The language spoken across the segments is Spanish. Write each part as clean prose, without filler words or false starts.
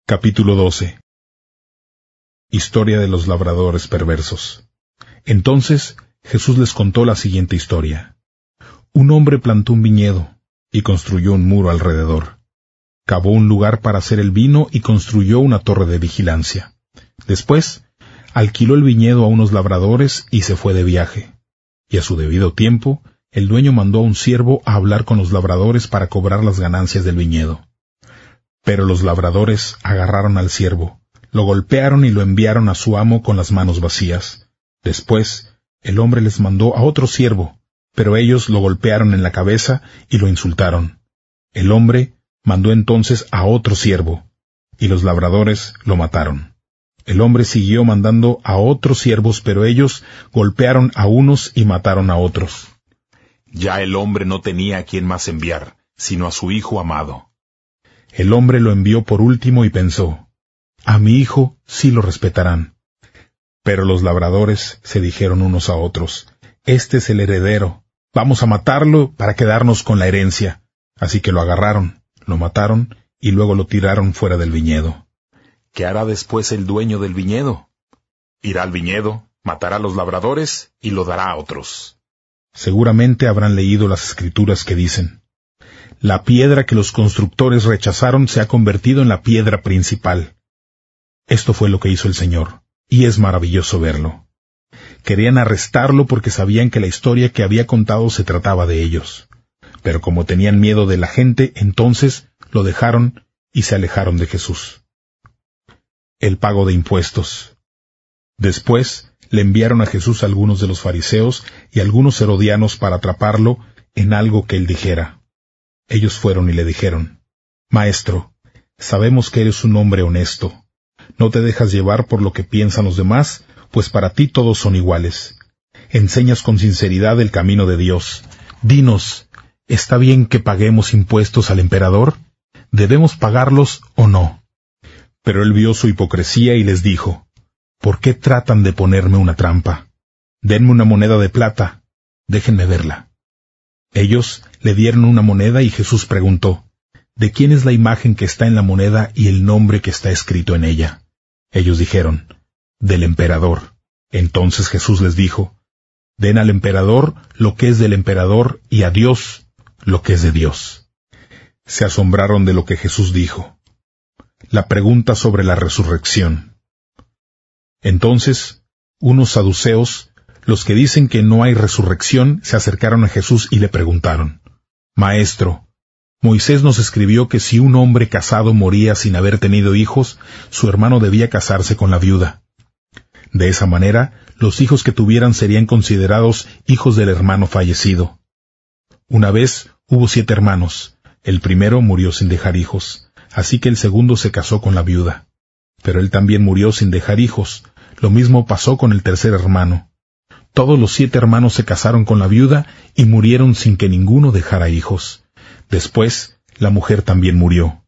Capítulo 12. Historia de los labradores perversos. Entonces Jesús les contó la siguiente historia. Un hombre plantó un viñedo y construyó un muro alrededor. Cavó un lugar para hacer el vino y construyó una torre de vigilancia. Después, alquiló el viñedo a unos labradores y se fue de viaje. Y a su debido tiempo, el dueño mandó a un siervo a hablar con los labradores para cobrar las ganancias del viñedo. Pero los labradores agarraron al siervo, lo golpearon y lo enviaron a su amo con las manos vacías. Después, el hombre les mandó a otro siervo, pero ellos lo golpearon en la cabeza y lo insultaron. El hombre mandó entonces a otro siervo, y los labradores lo mataron. El hombre siguió mandando a otros siervos, pero ellos golpearon a unos y mataron a otros. Ya el hombre no tenía a quien más enviar, sino a su hijo amado. El hombre lo envió por último y pensó, a mi hijo sí lo respetarán. Pero los labradores se dijeron unos a otros, este es el heredero, vamos a matarlo para quedarnos con la herencia. Así que lo agarraron, lo mataron y luego lo tiraron fuera del viñedo. ¿Qué hará después el dueño del viñedo? Irá al viñedo, matará a los labradores y lo dará a otros. Seguramente habrán leído las escrituras que dicen, la piedra que los constructores rechazaron se ha convertido en la piedra principal. Esto fue lo que hizo el Señor, y es maravilloso verlo. Querían arrestarlo porque sabían que la historia que había contado se trataba de ellos. Pero como tenían miedo de la gente, entonces lo dejaron y se alejaron de Jesús. El pago de impuestos. Después le enviaron a Jesús algunos de los fariseos y algunos herodianos para atraparlo en algo que él dijera. Ellos fueron y le dijeron, Maestro, sabemos que eres un hombre honesto. No te dejas llevar por lo que piensan los demás, pues para ti todos son iguales. Enseñas con sinceridad el camino de Dios. Dinos, ¿está bien que paguemos impuestos al emperador? ¿Debemos pagarlos o no? Pero él vio su hipocresía y les dijo, ¿por qué tratan de ponerme una trampa? Denme una moneda de plata, déjenme verla. Ellos le dieron una moneda y Jesús preguntó, ¿de quién es la imagen que está en la moneda y el nombre que está escrito en ella? Ellos dijeron, del emperador. Entonces Jesús les dijo, den al emperador lo que es del emperador y a Dios lo que es de Dios. Se asombraron de lo que Jesús dijo. La pregunta sobre la resurrección. Entonces, unos saduceos, los que dicen que no hay resurrección, se acercaron a Jesús y le preguntaron, Maestro, Moisés nos escribió que si un hombre casado moría sin haber tenido hijos, su hermano debía casarse con la viuda. De esa manera, los hijos que tuvieran serían considerados hijos del hermano fallecido. Una vez hubo 7 hermanos. El primero murió sin dejar hijos, así que el segundo se casó con la viuda. Pero él también murió sin dejar hijos. Lo mismo pasó con el tercer hermano. Todos los 7 hermanos se casaron con la viuda y murieron sin que ninguno dejara hijos. Después, la mujer también murió.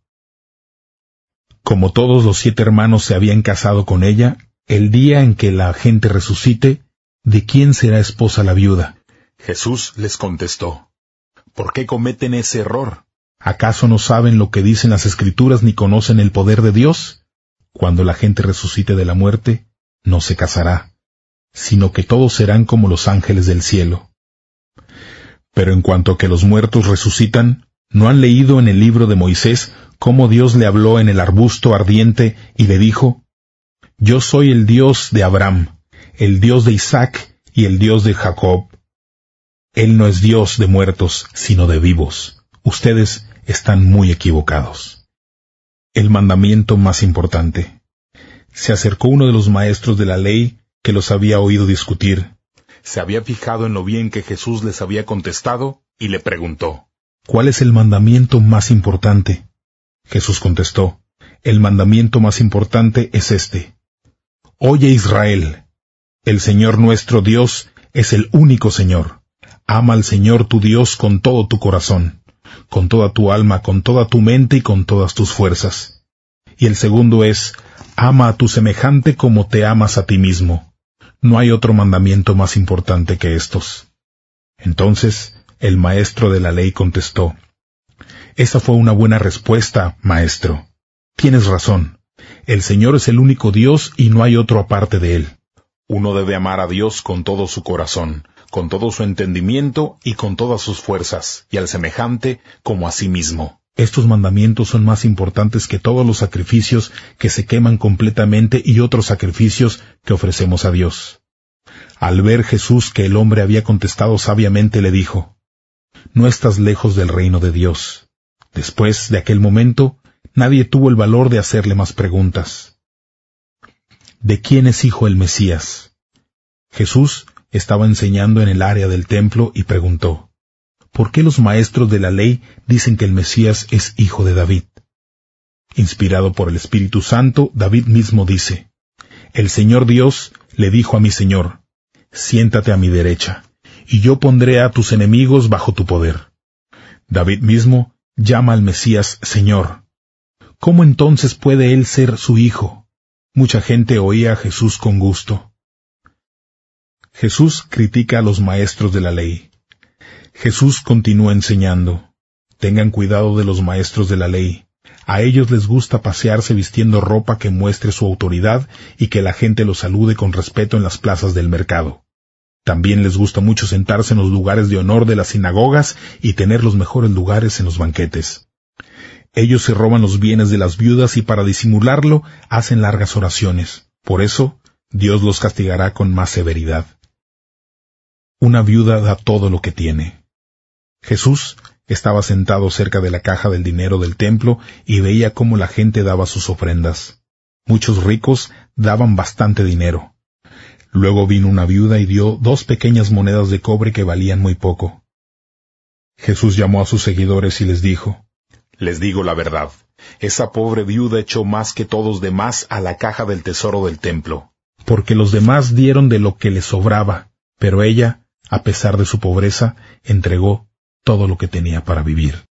Como todos los 7 hermanos se habían casado con ella, el día en que la gente resucite, ¿de quién será esposa la viuda? Jesús les contestó, ¿por qué cometen ese error? ¿Acaso no saben lo que dicen las Escrituras ni conocen el poder de Dios? Cuando la gente resucite de la muerte, no se casará, sino que todos serán como los ángeles del cielo. Pero en cuanto a que los muertos resucitan, ¿no han leído en el libro de Moisés cómo Dios le habló en el arbusto ardiente y le dijo, Yo soy el Dios de Abraham, el Dios de Isaac y el Dios de Jacob? Él no es Dios de muertos, sino de vivos. Ustedes están muy equivocados. El mandamiento más importante. Se acercó uno de los maestros de la ley que los había oído discutir. Se había fijado en lo bien que Jesús les había contestado y le preguntó, ¿cuál es el mandamiento más importante? Jesús contestó, el mandamiento más importante es este. Oye Israel, el Señor nuestro Dios es el único Señor. Ama al Señor tu Dios con todo tu corazón, con toda tu alma, con toda tu mente y con todas tus fuerzas. Y el segundo es, ama a tu semejante como te amas a ti mismo. No hay otro mandamiento más importante que estos. Entonces, el maestro de la ley contestó, esa fue una buena respuesta, maestro. Tienes razón, El Señor es el único Dios y no hay otro aparte de Él. Uno debe amar a Dios con todo su corazón, con todo su entendimiento y con todas sus fuerzas, y al semejante como a sí mismo. Estos mandamientos son más importantes que todos los sacrificios que se queman completamente y otros sacrificios que ofrecemos a Dios. Al ver Jesús que el hombre había contestado sabiamente, le dijo: «No estás lejos del reino de Dios». Después de aquel momento, nadie tuvo el valor de hacerle más preguntas. ¿De quién es hijo el Mesías? Jesús estaba enseñando en el área del templo y preguntó: ¿por qué los maestros de la ley dicen que el Mesías es hijo de David? Inspirado por el Espíritu Santo, David mismo dice: «El Señor Dios le dijo a mi Señor: siéntate a mi derecha, y yo pondré a tus enemigos bajo tu poder». David mismo llama al Mesías Señor. ¿Cómo entonces puede él ser su hijo? Mucha gente oía a Jesús con gusto. Jesús critica a los maestros de la ley. Jesús continúa enseñando: tengan cuidado de los maestros de la ley. A ellos les gusta pasearse vistiendo ropa que muestre su autoridad y que la gente los salude con respeto en las plazas del mercado. También les gusta mucho sentarse en los lugares de honor de las sinagogas y tener los mejores lugares en los banquetes. Ellos se roban los bienes de las viudas y para disimularlo hacen largas oraciones. Por eso, Dios los castigará con más severidad. Una viuda da todo lo que tiene. Jesús estaba sentado cerca de la caja del dinero del templo y veía cómo la gente daba sus ofrendas. Muchos ricos daban bastante dinero. Luego vino una viuda y dio 2 pequeñas monedas de cobre que valían muy poco. Jesús llamó a sus seguidores y les dijo: les digo la verdad, esa pobre viuda echó más que todos demás a la caja del tesoro del templo. Porque los demás dieron de lo que les sobraba, pero ella, a pesar de su pobreza, entregó todo lo que tenía para vivir.